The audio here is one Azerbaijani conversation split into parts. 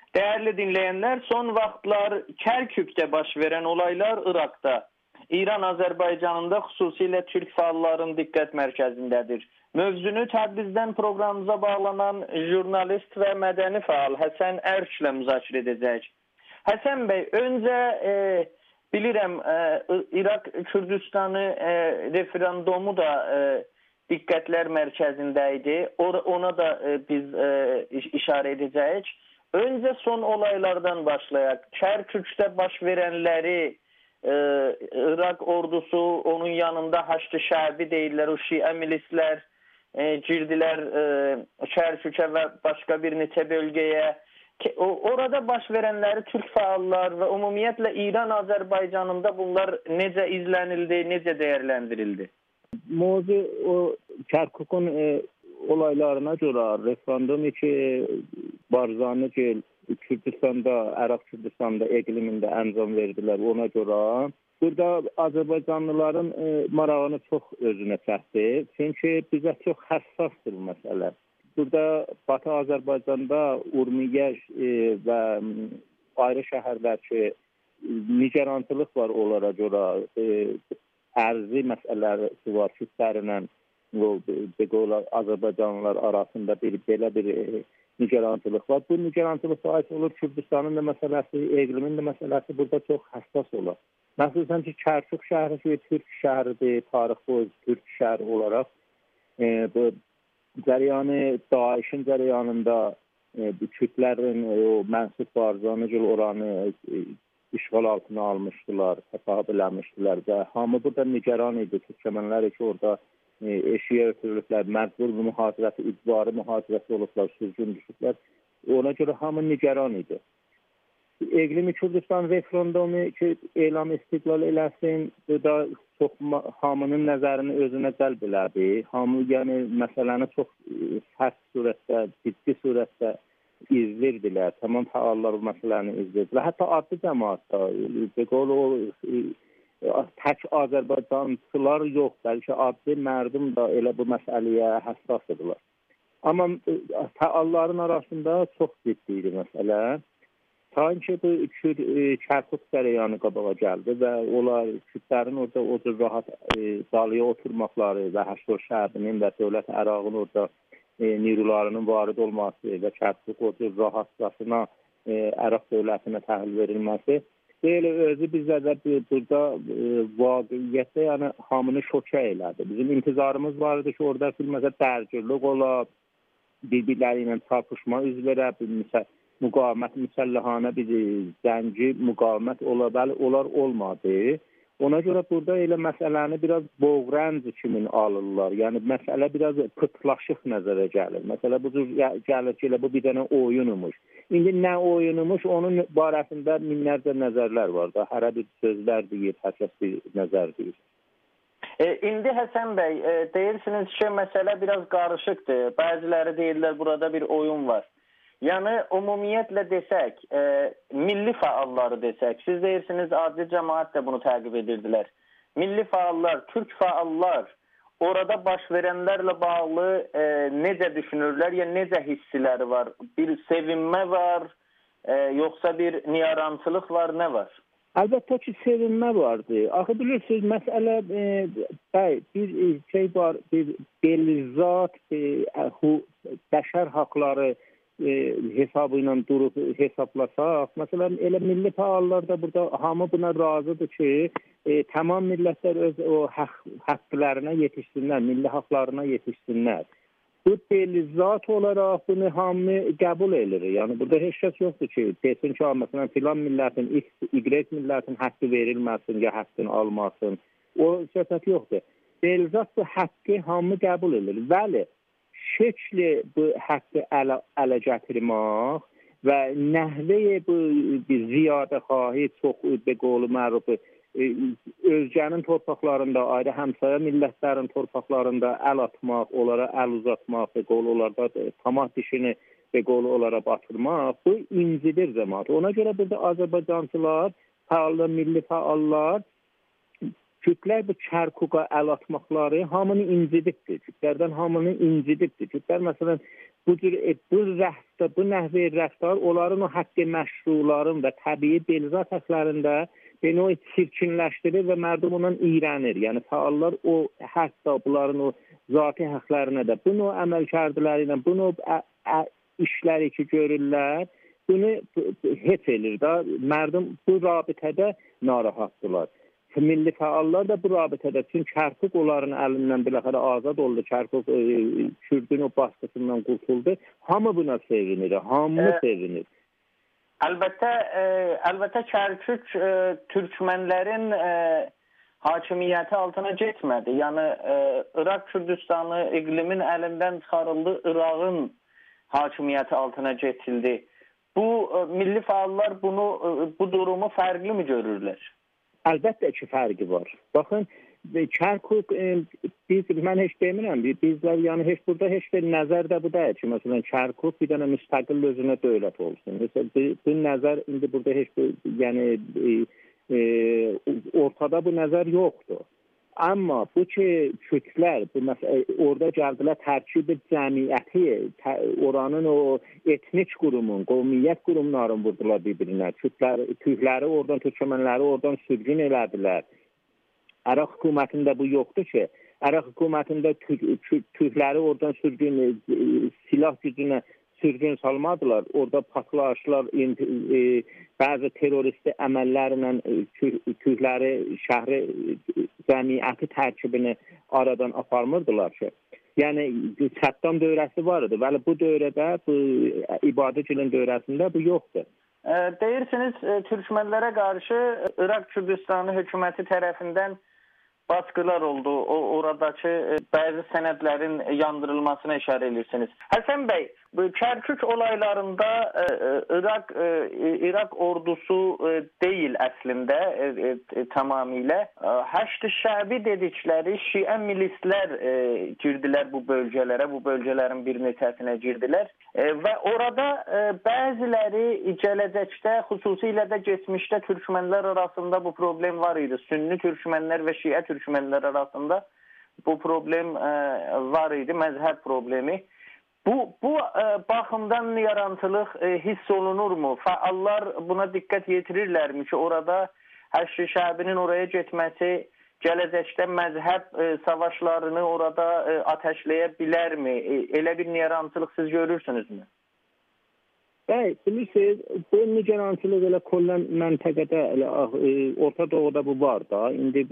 Değerli dinleyenler, son vaxtlar Kərkükdə baş verən olaylar Irak'ta, İran Azərbaycanında xüsusilə Türk fəalların diqqət mərkəzindədir. Mövzunu Təbrizdən proqramımıza bağlanan jurnalist və mədəni fəal Həsən Ərklə müzakirə edəcək. Həsən bəy, öncə bilirəm İraq Kürdistanı referendumu da diqqətlər mərkəzində idi. Ona da biz işarə edəcəyik. Öncə son olaylardan başlayaq. Kərkükdə baş verənləri Irak ordusu, onun yanında Haçlı Şəbi deyirlər, o Şiə milislər girdilər Kərkükə və başqa bir neçə bölgəyə. Orada baş verənləri Türk fəallar və ümumiyyətlə İran Azərbaycanında bunlar necə izlənildi, necə dəyərləndirildi? Mövzu o Kərkükün olaylarına görə referendum ki Barzani ki Kürdistanda, Ərəb Kürdistanda iqlimində əncam verdilər ona görə. Burada Azərbaycanlıların marağını çox özünə çəkdi. Çünki bizə çox həssasdır bu məsələ. Burada Batı Azərbaycanda Urmiyə və ayrı şəhərlər ki nigerançılıq var onlara görə, ərzi məsələləri var Kürdlərlə Azərbaycanlılar arasında belə bir nigerançılıq var. Bu nigerançılıq ait olur Kürdistanın da məsələsi, iqlimin də məsələsi burada çox həssas olur. Məsələn ki, Kərkük şəhəri ki, Türk şəhəridir, tarix boyu Türk şəhəri olaraq bu cəryanı, Daişin cəryanında Kürtlərin mənsub Barzani oranı işğal altına almışdılar, təsahüb eləmişdilər və hamı burada nigeran idi. Türkmenlər ki, orada eşiyə ötürülüklər, məcbur mühasirəsi, icbari mühasirəsi olublar, sürgün düşüblər. Ona görə hamı nigeran idi. İqlimi Kürdistan referendumu ki, elam istiqlal eləsin, bu da çox hamının nəzərini özünə cəlb elədi. Hamı yəni məsələni çox sərt surətdə, ciddi surətdə izlirdilər. Tamam fəallar bu məsələni izlirdilər. Hətta adlı cəmaatda, tək Azərbaycançılar yox, bəlkə adlı mərdum da elə bu məsələyə həssasdırlar. Amma fəalların arasında çox ciddi idi məsələ. Sanki bu Kərkük cərəyanı qabağa gəldi və onlar Kürtlərin orada o cür rahat dalıya oturmaqları və Haçlı Şəbinin və dövlət Ərağın orada nirularının varid olması və Kərkük o cür rahatçasına Ərəb dövlətinə təhvil verilməsi Belə özü bizə də burada vaqiyyətdə yəni hamını şokə elədi. Bizim intizarımız var idi ki, orada filməsə dərgirlik ola, bir-birləri ilə çarpışma üz verə, müqavimət, müsəlləhanə bir zəngi müqavimət ola, bəli, onlar olmadı. Ona görə burada elə məsələni biraz boğrənc kimi alırlar. Yəni məsələ biraz pıtlaşıq nəzərə gəlir. Məsələ bu cür gəlir ki, bu bir dənə oyunumuş. İndi nə oyunumuş, onun barəsində minlərcə nəzərlər var da. Hərə bir sözlər deyir, hər kəs bir nəzər deyir. İndi Həsən bəy, deyirsiniz ki, məsələ biraz qarışıqdır. Bəziləri deyirlər, burada bir oyun var. Yəni, ümumiyyətlə desək, milli fəalları desək, siz deyirsiniz, adi cəmaət də bunu təqib edirdilər. Milli fəallar, türk fəallar orada baş verənlərlə bağlı necə düşünürlər, ya necə hissiləri var? Bir sevinmə var, yoxsa bir niyarançılıq var, nə var? Əlbəttə ki, sevinmə vardı. Axı bilirsiniz, məsələ bir şey var, bir belizat, bəşər haqları hesabı ilə durub hesablasaq, məsələn, elə milli fəallar da burada hamı buna razıdır ki, tamam millətlər öz o haqqlarına yetişsinlər, milli haqlarına yetişsinlər. Bu belizat olaraq bunu hamı qəbul edir. Yəni, burada heç kəs yoxdur ki, desin ki, məsələn, filan millətin, Y millətin haqqı verilməsin, ya haqqını almasın. O söhbət yoxdur. Belizat bu haqqı hamı qəbul edir. Bəli, şəkli bu haqqı ələ gətirmək və nəhvəyə bu ziyadə xahi çox qolu məruf özgənin torpaqlarında, ayrı həmsaya millətlərin torpaqlarında əl atmaq, onlara əl uzatmaq və qolu onlarda tamah dişini və qolu onlara batırmaq, bu incidir cəmaat. Ona görə burada Azərbaycançılar, fəallar, milli fəallar Kürtlər bu Kərkuka əl atmaqları hamını incidibdir. Kürtlərdən hamını incidibdir. Kürtlər məsələn bu nəhvi rəftar onların o haqqi məşruların və təbii belzat həklərində beni o çirkinləşdirir və mərdum ondan iyrənir. Yəni fəallar o hətta bunların o zati həklərinə də bunu əməlkardıları ilə bunu işləri ki görürlər, bunu heç edir da. Mərdum bu rabitədə narahatdırlar. Milli fəallar da bu rabitədə, çünki Kərkuk onların əlindən biləxərə azad oldu. Kərkuk Kürdün o baskısından qurtuldu. Hamı buna sevinir, hamı sevinir. Əlbəttə Kərkük türkmənlərin hakimiyyəti altına getmədi. Yəni İraq Kürdistanı iqlimin əlindən çıxarıldı, İraqın hakimiyyəti altına getildi. Bu milli fəallar bu durumu fərqli mi görürlər? Əlbəttə ki, fərqi var. Baxın, Kərkuk, mən heç demirəm, bizlər yəni burada heç bir nəzər də bu deyil ki, məsələn, Kərkuk bir dənə müstəqil özünə dövlət olsun. Məsələn, bu nəzər indi burada heç bir, yəni ortada bu nəzər yoxdur. Amma bu ki, Kürtlər, orada gəldilər tərkibi cəmiyyəti, oranın o etnik qurumun, qovmiyyət qurumlarını vurdular bir-birinə. Türkləri oradan, türkmənləri oradan sürgün elədilər. Əraq hökumətində bu yoxdur ki, Əraq hökumətində Türkləri oradan silah gücünə sürgün salmadılar. Orada patlayışlar, bəzi terroristi əməllərlə Türkləri, şəhri, cəmiyyəti tərkibini aradan aparmırdılar ki. Yəni, Səddam dövrəsi var idi. Bəli, bu dövrədə, bu İbadətçilin dövrəsində bu yoxdur. Deyirsiniz, türkmənlərə qarşı İraq Kürdistanı hökuməti tərəfindən baskılar oldu. Oradakı bəzi sənədlərin yandırılmasına işarə edirsiniz. Həsən bəy, bu Kərkük olaylarında İraq ordusu deyil əslində tamamilə. Həşd-i Şəbi dedikləri Şiə milislər girdilər bu bölgələrə, bu bölgələrin bir neçəsinə girdilər. Və orada bəziləri gələcəkdə, xüsusilə də geçmişdə türkmənlər arasında bu problem var idi. Sünni türkmənlər və Şiə türkmənlər arasında bu problem var idi, məzhəb problemi. Bu baxımdan yarantılıq hiss olunurmu? Fəallar buna diqqət yetirirlərmi ki, orada Həşd-i Şəbinin oraya getməsi gələcəkdə məzhəb savaşlarını orada ateşləyə bilərmi? Elə bir niyarançılıq siz görürsünüzmü? Bəli, bilirsiniz, bu niyarançılıq elə kollən məntəqədə, Orta Doğuda bu var da. İndi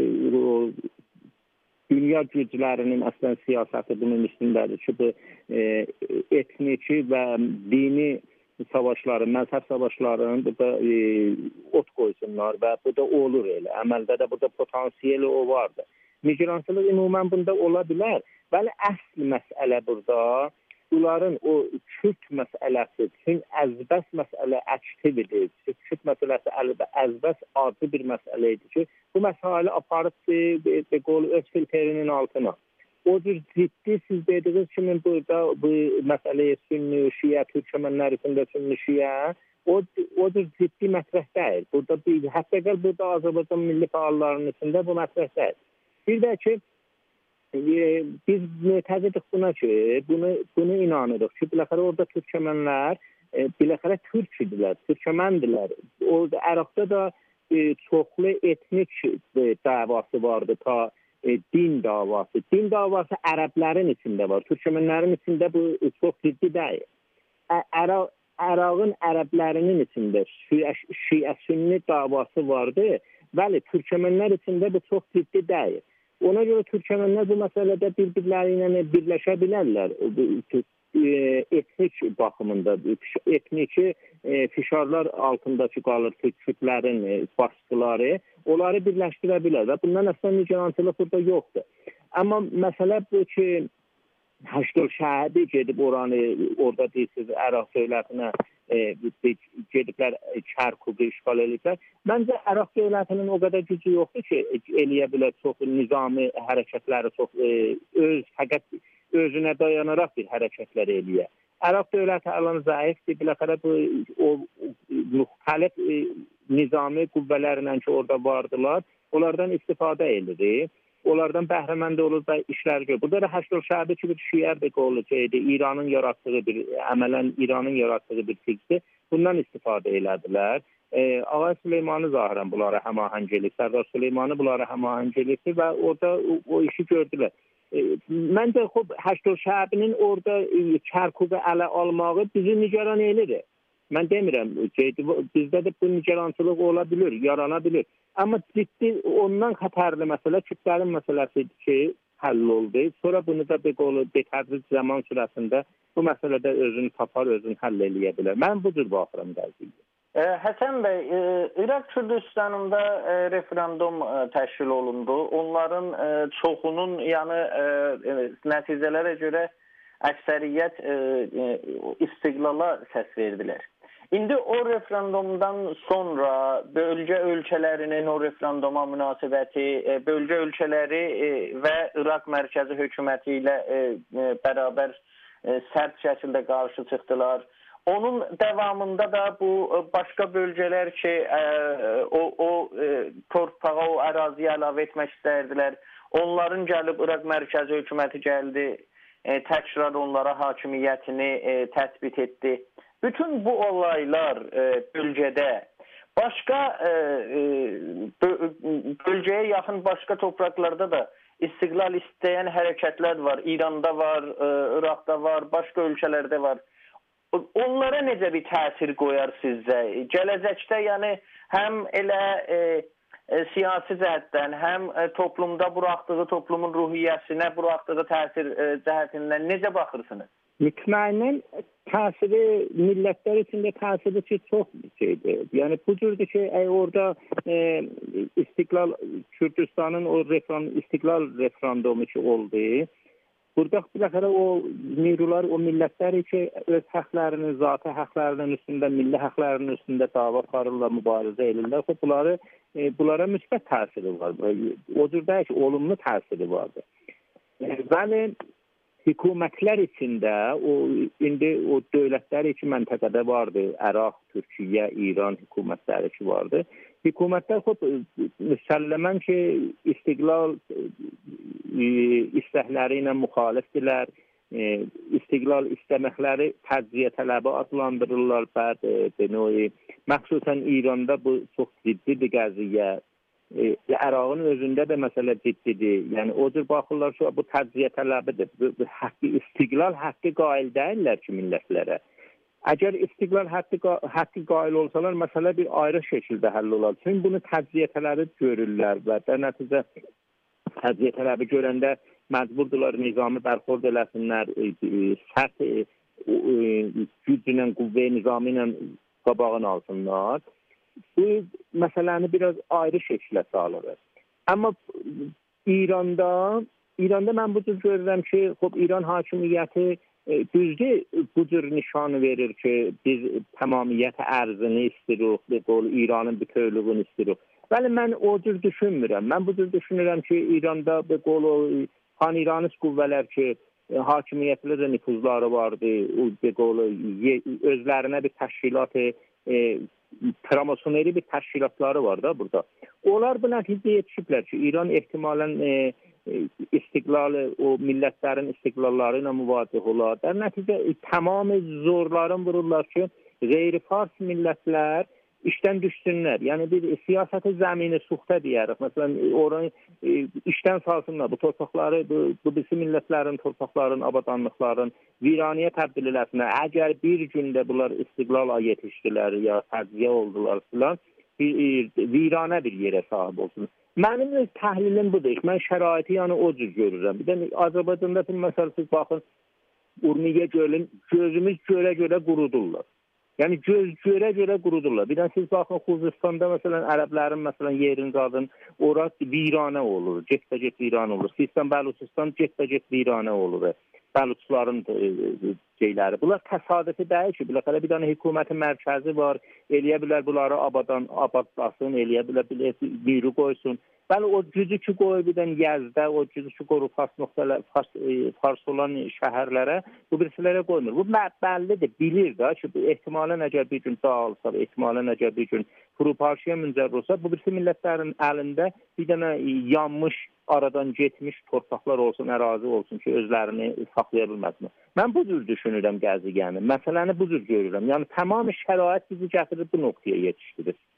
dünya güclərinin əslən siyasəti bunun üstündədir ki, bu etniki və dini savaşları, məzhəb savaşlarının burada ot qoysunlar və bu da olur elə. Əməldə də burada potansiyeli o vardır. Miqransılıq ümumən bunda ola bilər. Bəli, əsl məsələ burada bunların o Kürt məsələsi, çünki əzbəs məsələ aktivdir. Kürt məsələsi əzbəs adlı bir məsələ idi ki, bu məsələ aparıb öz filtrinin altına. O cür ciddi siz dediniz kimi burada bu məsələyə sünni, şiə, türkmənlər içində sünni, şiə, o cür ciddi mətrəh deyil. Hətta burada Azərbaycan milli fəallarının içində bu mətrəh deyil. Bir də ki, biz mütəzidik buna ki, bunu inanırıq ki, biləxərə orada türkmənlər, biləxərə türk idilər, türkməndirlər. Orada Əraqda da çoxlu etnik davası vardı ta din davası. Din davası ərəblərin içində var. Türkmənlərin içində bu çox ciddi deyil. Ərağın ərəblərinin içində şiə-sünni davası vardı. Bəli, türkmənlər içində bu çox ciddi deyil. Ona görə türkmənlər bu məsələdə bir-birləri ilə birləşə bilərlər. Etnik baxımında, etniki fişarlar altındakı qalır Türklərin baskıları, onları birləşdirə bilər və bundan əslən nigarançılıq burada yoxdur. Amma məsələ bu ki, Həşd-i Şəbi gedib orada deyirsiniz, Əraq dövlətinə gediblər, Kərkuku işğal ediblər. Məncə Əraq dövlətinin o qədər gücü yoxdur ki, eləyə bilər çox nizami hərəkətləri, fəqət özünə dayanaraq bir hərəkətlər eləyə. Əraq dövləti əlan zəifdir, biləxərə o müxtəlif nizami qüvvələrlə ki, orada vardılar, onlardan istifadə edilir. onlardan bəhrəmənd olur və işlər görür. Burada da Həşdol şəhəri ki, bir şiə bir qolu şeydi, İranın yaratdığı bir, əmələn İranın yaratdığı bir fikri, bundan istifadə elədilər. Ağa Süleymanı zahirən bunlara həmahəng eləyir, Sərdar Süleymanı bunlara həmahəng eləyir və orada o işi gördülər. Məncə, Həşdol şəhərinin orada Kərkuqu ələ almağı bizi nigaran edir. Mən demirəm, bizdə də bu nigarançılıq ola bilir, yarana bilir. Amma ciddi ondan xətərli məsələ kütlərin məsələsi ki, həll oldu. Sonra bunu da bir tədric zaman sürəsində bu məsələdə özünü tapar, özünü həll eləyə bilər. Mən bu cür baxıram qəziyyəyə. Həsən bəy, İraq Kürdistanında referendum təşkil olundu. Onların çoxunun nəticələrə görə əksəriyyət istiqlala səs verdilər. İndi o referendumdan sonra bölgə ölkələrinin o referenduma münasibəti, bölgə ölkələri və İraq mərkəzi hökuməti ilə bərabər sərt şəkildə qarşı çıxdılar. Onun davamında da bu başqa bölgələr ki, o torpağa, o əraziyə əlavə etmək istərdilər. Onların gəlib İraq mərkəzi hökuməti gəldi, təkrar onlara hakimiyyətini təsbit etdi. Bütün bu olaylar bölgədə başqa bölgəyə yaxın başqa torpaqlarda da istiqlal istəyən hərəkətlər var. İranda var, İraqda var, başqa ölkələrdə var. Onlara necə bir təsir qoyar sizcə? Gələcəkdə yəni həm elə siyasi cəhətdən, həm toplumda buraxdığı, toplumun ruhiyyəsinə buraxdığı təsir cəhətindən necə baxırsınız? Mütməindən təsiri, millətlər üçün də təsiri ki, çox şeydir. Yəni, bu cürdür ki, orada İstiqlal, Kürdistanın o İstiqlal referendumu ki, oldu. Burada biləxərə o mirular, o millətləri ki, öz həqlərinin, zati həqlərinin üstündə, milli həqlərinin üstündə dava aparırlar, mübarizə edirlər. Bunlara müsbət təsiri var. O cürdə ki, olumlu təsiri vardır. Bəli, hökumətlər içində, indi o dövlətlər iki məntəqədə vardı, Əraq, Türkiyə, İran hökumətləri ki vardı. Hökumətlər müsəlləmən ki, istiqlal istəkləri ilə müxalifdirlər, istiqlal istəməkləri təcziyə tələbi adlandırırlar, məxsusən İranda bu çox ciddi bir qəziyyə. Ərağın özündə də məsələ ciddidir. Yəni, o cür baxırlar ki, bu təcziyə tələbidir. İstiqlal haqqı qail deyirlər ki, millətlərə. Əgər istiqlal haqqı qail olsalar, məsələ bir ayrı şəkildə həll olar. Çünki bunu təcziyə tələbi görürlər və nəticə təcziyə tələbi görəndə məcburdurlar nizami bərxord eləsinlər, sərt güclə, qüvvə nizami ilə qabağını alsınlar. Bu məsələni biraz ayrı şəkildə salır. Amma İranda mən bu cür görürəm ki, İran hakimiyyəti düzdür bu cür nişanı verir ki, biz tamamiyyət ərzini istəyirik, İranın bütövlüyünü istəyirik. Bəli, mən o cür düşünmürəm. Mən bu cür düşünürəm ki, İranda pan-İranist qüvvələr ki, hakimiyyətli də nüfuzları vardı, özlərinə bir təşkilat promosyoneri bir təşkilatları var da burada. Onlar bu nəticəyə yetişiblər ki, İran ehtimalən istiqlalı, o millətlərin istiqlalları ilə müvafiq olar. در nəticə tamamı zorların vururlar ki, qeyri-fars millətlər işdən düşsünlər. Yəni bir siyasəti zəmini suxta deyərik. Məsələn, oranı işdən salsınlar. Bu torpaqları, bu birisi millətlərin, torpaqların, abadanlıqların viranəyə təbdil eləsinlər. Əgər bir gündə bunlar istiqlala yetişdilər ya təzyiyə oldular filan, viranə bir yerə sahib olsun. Mənim öz təhlilim budur. Mən şəraiti yəni o cür görürəm. Bir də Azərbaycanda məsələsiz baxın, Urmiyə gölün gözümüz görə-görə qurudurlar. Yəni görə qurudurlar. Bir də siz baxın, Xuzistanda məsələn, ərəblərin məsələn yerin qadın, orası viranə olur, get-bə-get viranə olur. Sistan, Bəluçistan get-bə-get viranə olur. Bəluçların şeyləri. Bunlar təsadüfi deyil ki, bir dənə hökumətin mərkəzi var, eləyə bilər bunları abadlasın, eləyə bilər biri qoysun. Bəli, o gücü ki qoyur bir dənə Yəzdə, o gücü ki qoyur Fars olan şəhərlərə, bu birisilərə qoymur. Bu bəllidir, bilir də ki, ehtimalən əgər bir gün dağılsa, ehtimalən əgər bir gün Furuparşiyə müncər olsa, bu birisi millətlərin əlində bir dənə yanmış aradan getmiş torpaqlar olsun, ərazi olsun ki, özlərini saxlaya bilməsin. Mən bu cür düşünürəm Gəzigəni. Məsələni bu cür görürəm. Yəni tamam şərait bizi gətirir bu nöqtəyə yetişdirir.